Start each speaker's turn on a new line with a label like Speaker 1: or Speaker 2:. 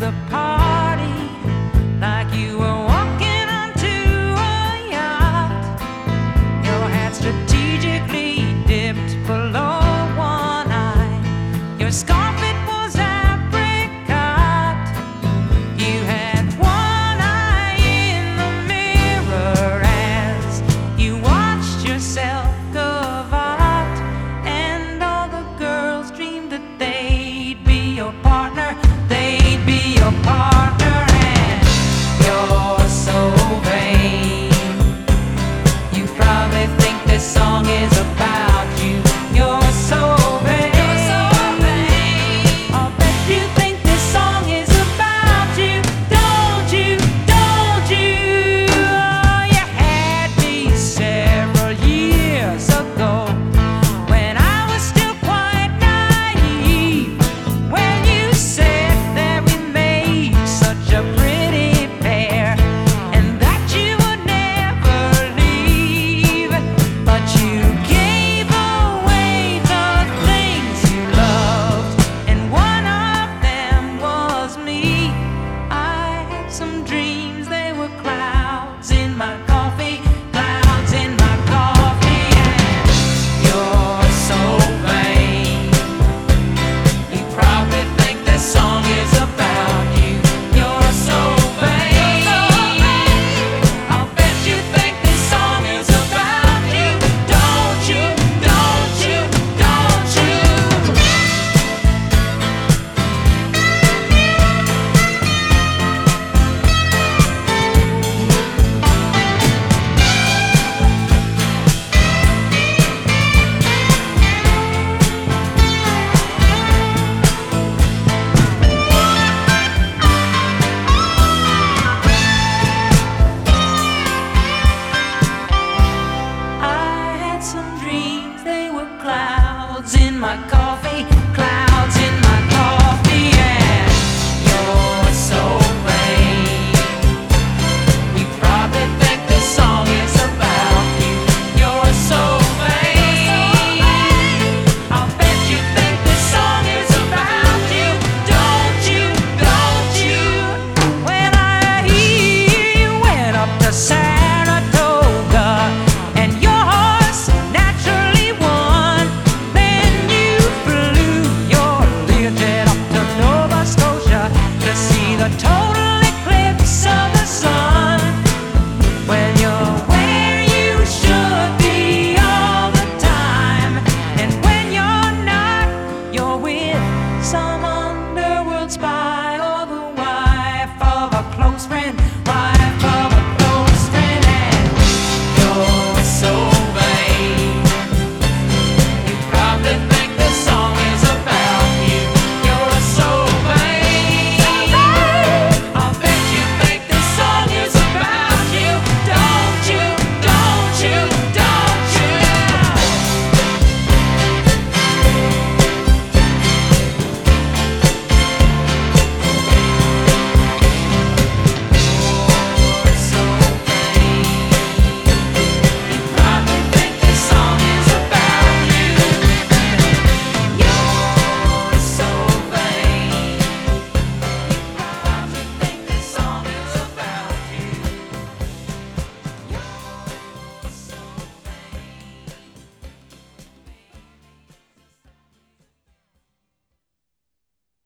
Speaker 1: the party like you were walking onto a yacht. Your hat strategically dipped below one eye. Your scarf, it was apricot. You had one eye in the mirror as you watched yourself gavotte, and all the girls dreamed that they'd be your partner. They'd be your partner, and you're so vain. You probably think this song is about you. You're so vain. You're so vain. I'll bet you think this song is about you. Don't you? Don't you? Oh, you had me several years ago when I was still quite naive. When you said that we made such a pretty pair and that you would never leave, but you gave away the things you loved, and one of them was me. I had some dreams, they were clouds in my coffee, clouds in my coffee, and you're so vain. You probably think this song is about you. You're so vain. I'll bet you think this song is about you. Don't you? Don't you? Don't you? I had some dreams, they were clouds in my